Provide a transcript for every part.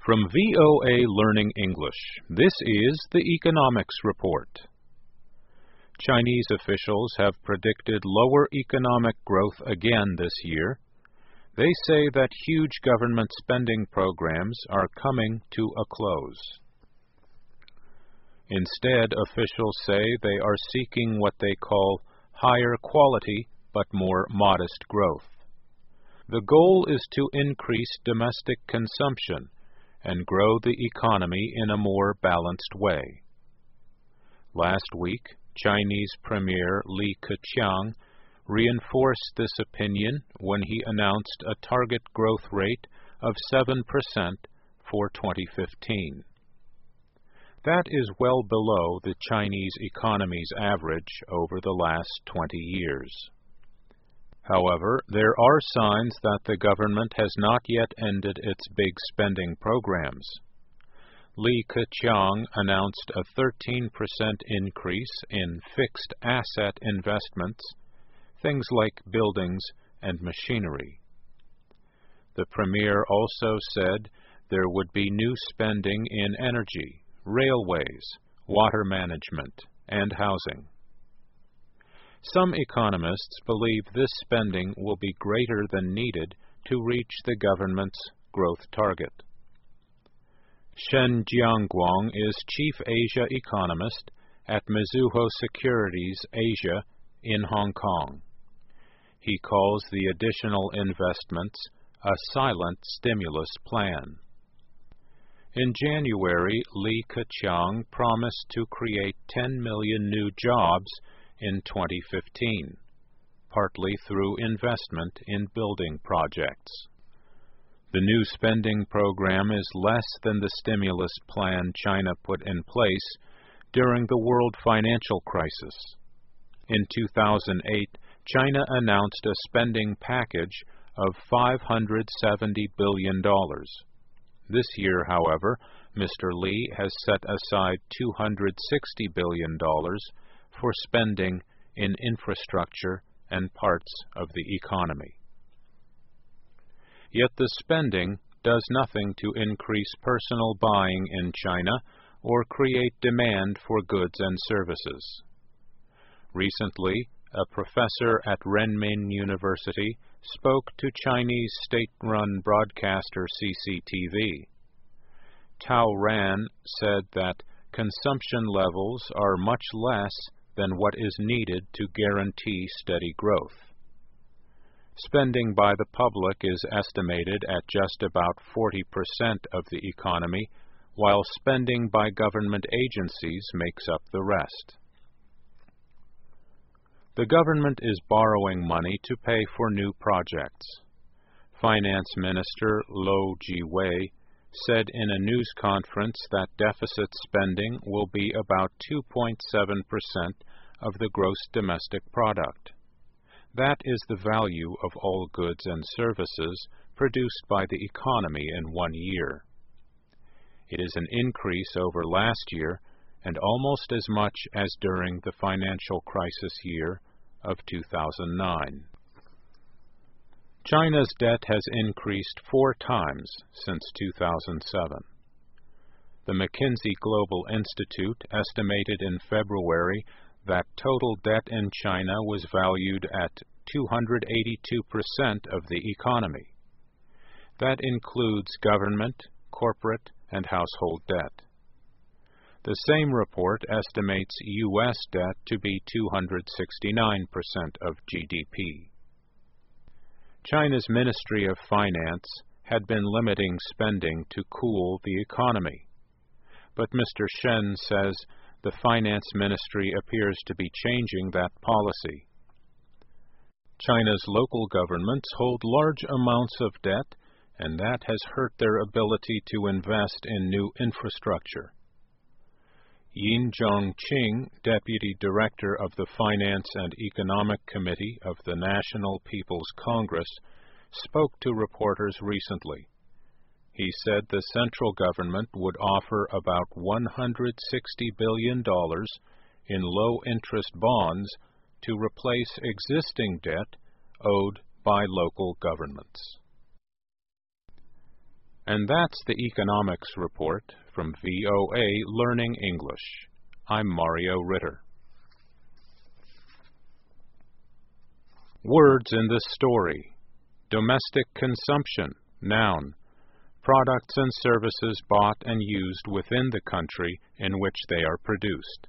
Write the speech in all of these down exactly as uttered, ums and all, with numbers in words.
From V O A Learning English, this is the Economics Report. Chinese officials have predicted lower economic growth again this year. They say that huge government spending programs are coming to a close. Instead, officials say they are seeking what they call higher quality but more modest growth. The goal is to increase domestic consumption and grow the economy in a more balanced way. Last week, Chinese Premier Li Keqiang reinforced this opinion when he announced a target growth rate of seven percent for twenty fifteen. That is well below the Chinese economy's average over the last twenty years. However, there are signs that the government has not yet ended its big spending programs. Li Keqiang announced a thirteen percent increase in fixed asset investments, things like buildings and machinery. The premier also said there would be new spending in energy, railways, water management, and housing. Some economists believe this spending will be greater than needed to reach the government's growth target. Shen Jianguang is Chief Asia Economist at Mizuho Securities Asia in Hong Kong. He calls the additional investments a silent stimulus plan. In January, Li Keqiang promised to create ten million new jobs in twenty fifteen, partly through investment in building projects. The new spending program is less than the stimulus plan China put in place during the world financial crisis. In two thousand eight, China announced a spending package of five hundred seventy billion dollars. This year, however, Mister Li has set aside two hundred sixty billion dollars for spending in infrastructure and parts of the economy. Yet the spending does nothing to increase personal buying in China or create demand for goods and services. Recently, a professor at Renmin University spoke to Chinese state-run broadcaster C C T V. Tao Ran said that consumption levels are much less than what is needed to guarantee steady growth. Spending by the public is estimated at just about forty percent of the economy, while spending by government agencies makes up the rest. The government is borrowing money to pay for new projects. Finance Minister Lou Jiwei said in a news conference that deficit spending will be about two point seven percent of the gross domestic product. That is the value of all goods and services produced by the economy in one year. It is an increase over last year and almost as much as during the financial crisis year of two thousand nine. China's debt has increased four times since two thousand seven. The McKinsey Global Institute estimated in February that total debt in China was valued at two hundred eighty-two percent of the economy. That includes government, corporate, and household debt. The same report estimates U S debt to be two hundred sixty-nine percent of G D P. China's Ministry of Finance had been limiting spending to cool the economy. But Mister Shen says the Finance Ministry appears to be changing that policy. China's local governments hold large amounts of debt, and that has hurt their ability to invest in new infrastructure. Yin Zhongqing, Deputy Director of the Finance and Economic Committee of the National People's Congress, spoke to reporters recently. He said the central government would offer about one hundred sixty billion dollars in low-interest bonds to replace existing debt owed by local governments. And that's the Economics Report from V O A Learning English. I'm Mario Ritter. Words in this story: domestic consumption, noun, products and services bought and used within the country in which they are produced.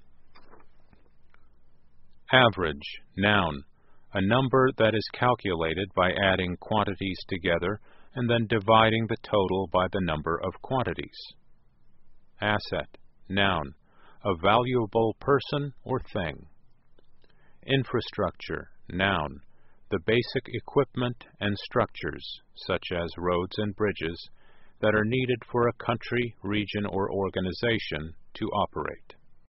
Average, noun, a number that is calculated by adding quantities together and then dividing the total by the number of quantities. Asset, noun, a valuable person or thing. Infrastructure, noun, the basic equipment and structures, such as roads and bridges, that are needed for a country, region, or organization to operate.